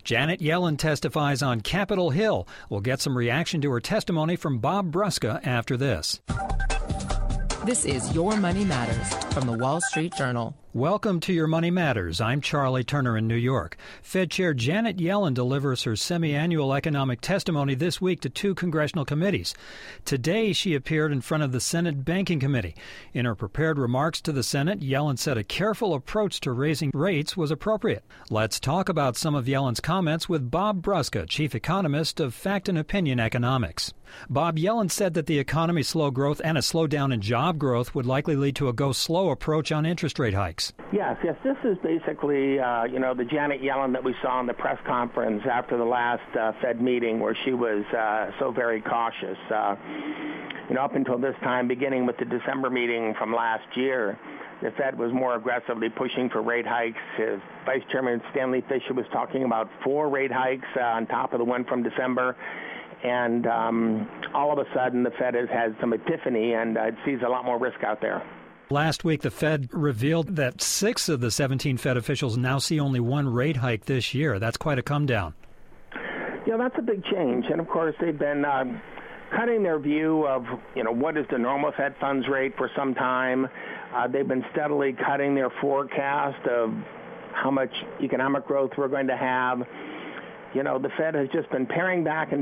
Janet Yellen testifies on Capitol Hill. We'll get some reaction to her testimony from Bob Brusca after this. This is Your Money Matters from the Wall Street Journal. Welcome to Your Money Matters. I'm Charlie Turner in New York. Fed Chair Janet Yellen delivers her semi-annual economic testimony this week to two congressional committees. Today, she appeared in front of the Senate Banking Committee. In her prepared remarks to the Senate, Yellen said a careful approach to raising rates was appropriate. Let's talk about some of Yellen's comments with Bob Brusca, chief economist of Fact and Opinion Economics. Bob, Yellen said that the economy's slow growth and a slowdown in job growth would likely lead to a go-slow approach on interest rate hikes. Yes. This is basically, the Janet Yellen that we saw in the press conference after the last Fed meeting where she was so very cautious. Up until this time, beginning with the December meeting from last year, the Fed was more aggressively pushing for rate hikes. Vice Chairman Stanley Fischer was talking about 4 rate hikes on top of the one from December. And all of a sudden, the Fed has had some epiphany, and it sees a lot more risk out there. Last week, the Fed revealed that 6 of the 17 Fed officials now see only 1 rate hike this year. That's quite a come down. Yeah, that's a big change. And, of course, they've been cutting their view of, what is the normal Fed funds rate for some time. They've been steadily cutting their forecast of how much economic growth we're going to have. The Fed has just been paring back.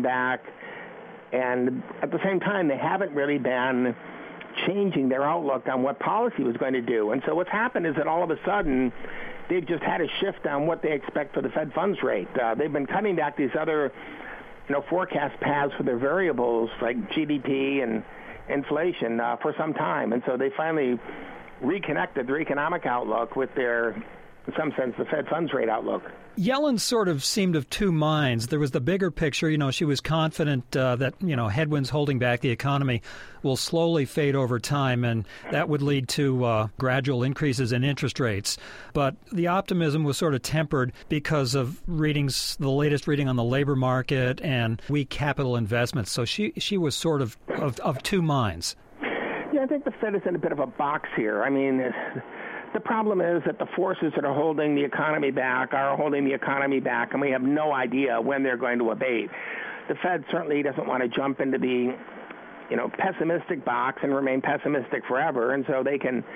And at the same time, they haven't really been changing their outlook on what policy was going to do. And so what's happened is that all of a sudden, they've just had a shift on what they expect for the Fed funds rate. They've been cutting back these other, forecast paths for their variables like GDP and inflation for some time. And so they finally reconnected their economic outlook with their, in some sense, the Fed funds rate outlook. Yellen sort of seemed of two minds. There was the bigger picture. She was confident that, headwinds holding back the economy will slowly fade over time, and that would lead to gradual increases in interest rates. But the optimism was sort of tempered because of the latest reading on the labor market and weak capital investments. So she was sort of two minds. Yeah, I think the Fed is in a bit of a box here. I mean, the problem is that the forces that are holding the economy back are holding the economy back, and we have no idea when they're going to abate. The Fed certainly doesn't want to jump into the, pessimistic box and remain pessimistic forever, and so they can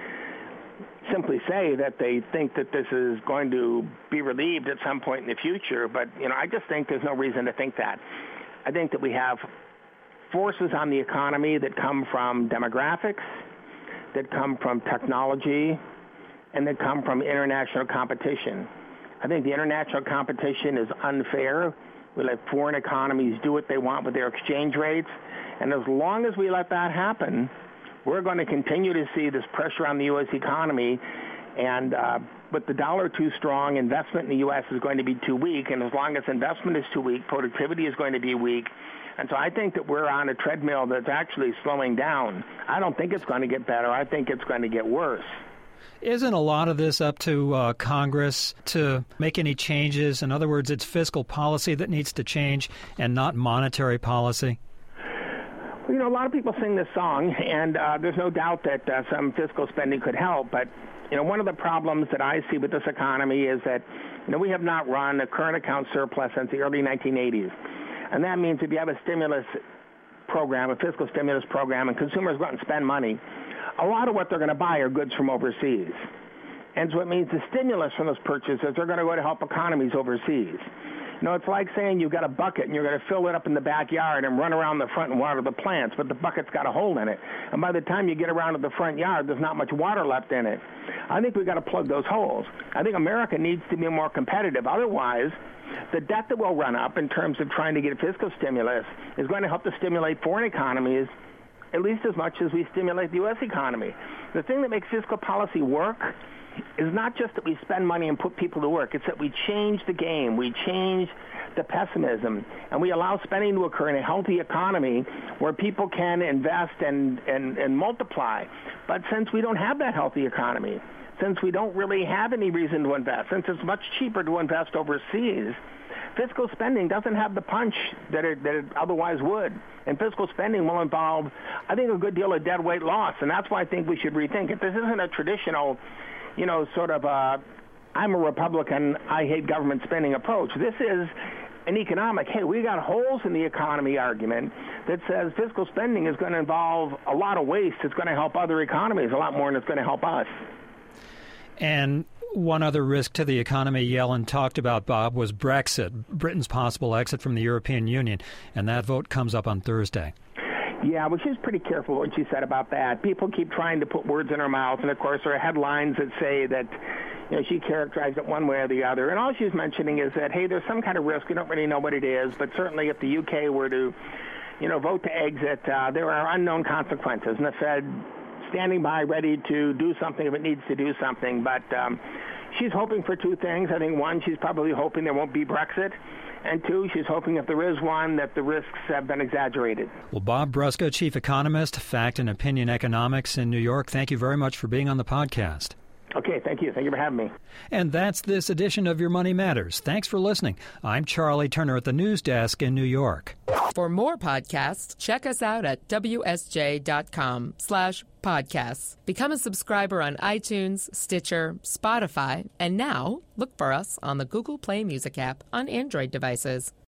simply say that they think that this is going to be relieved at some point in the future. But, I just think there's no reason to think that. I think that we have forces on the economy that come from demographics, that come from technology, and that come from international competition. I think the international competition is unfair. We let foreign economies do what they want with their exchange rates. And as long as we let that happen, we're going to continue to see this pressure on the U.S. economy. And with the dollar too strong, investment in the U.S. is going to be too weak. And as long as investment is too weak, productivity is going to be weak. And so I think that we're on a treadmill that's actually slowing down. I don't think it's going to get better. I think it's going to get worse. Isn't a lot of this up to Congress to make any changes? In other words, it's fiscal policy that needs to change and not monetary policy? Well, a lot of people sing this song, and there's no doubt that some fiscal spending could help. But, one of the problems that I see with this economy is that, we have not run a current account surplus since the early 1980s. And that means if you have a stimulus program, a fiscal stimulus program, and consumers go out and spend money, a lot of what they're going to buy are goods from overseas. And so it means the stimulus from those purchases are going to go to help economies overseas. It's like saying you've got a bucket and you're going to fill it up in the backyard and run around the front and water the plants, but the bucket's got a hole in it. And by the time you get around to the front yard, there's not much water left in it. I think we've got to plug those holes. I think America needs to be more competitive. Otherwise, the debt that will run up in terms of trying to get fiscal stimulus is going to help to stimulate foreign economies at least as much as we stimulate the U.S. economy. The thing that makes fiscal policy work is not just that we spend money and put people to work. It's that we change the game. We change the pessimism, and we allow spending to occur in a healthy economy where people can invest and multiply. But since we don't have that healthy economy, since we don't really have any reason to invest, since it's much cheaper to invest overseas, fiscal spending doesn't have the punch that it otherwise would. And fiscal spending will involve, I think, a good deal of deadweight loss. And that's why I think we should rethink it. This isn't a traditional, sort of I'm a Republican, I hate government spending approach. This is an economic, hey, we got holes in the economy argument that says fiscal spending is going to involve a lot of waste. It's going to help other economies a lot more than it's going to help us. And one other risk to the economy Yellen talked about, Bob, was Brexit, Britain's possible exit from the European Union, and that vote comes up on Thursday. Yeah, well, she's pretty careful what she said about that. People keep trying to put words in her mouth, and of course there are headlines that say that she characterized it one way or the other. And all she's mentioning is that, hey, there's some kind of risk. We don't really know what it is, but certainly if the UK were to, vote to exit, there are unknown consequences. And the Fed standing by ready to do something if it needs to do something. But she's hoping for two things. I think, one, she's probably hoping there won't be Brexit. And two, she's hoping if there is one, that the risks have been exaggerated. Well, Bob Brusco, Chief Economist, Fact and Opinion Economics in New York, thank you very much for being on the podcast. Okay, thank you. Thank you for having me. And that's this edition of Your Money Matters. Thanks for listening. I'm Charlie Turner at the News Desk in New York. For more podcasts, check us out at WSJ.com/podcasts. Become a subscriber on iTunes, Stitcher, Spotify, and now look for us on the Google Play Music app on Android devices.